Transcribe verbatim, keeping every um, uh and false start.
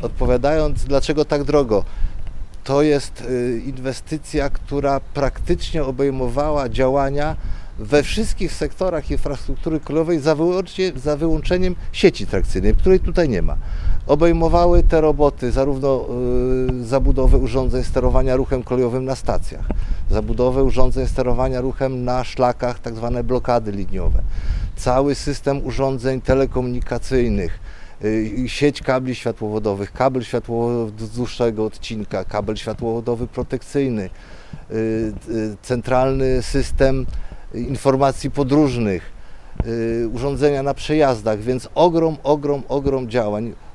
Odpowiadając, dlaczego tak drogo? To jest inwestycja, która praktycznie obejmowała działania we wszystkich sektorach infrastruktury kolejowej za, za wyłączeniem sieci trakcyjnej, której tutaj nie ma. Obejmowały te roboty zarówno y, zabudowę urządzeń sterowania ruchem kolejowym na stacjach, zabudowę urządzeń sterowania ruchem na szlakach, tak zwane blokady liniowe, cały system urządzeń telekomunikacyjnych, y, sieć kabli światłowodowych, kabel światłowodowy dłuższego odcinka, kabel światłowodowy protekcyjny, y, y, centralny system informacji podróżnych, y, urządzenia na przejazdach, więc ogrom, ogrom, ogrom działań.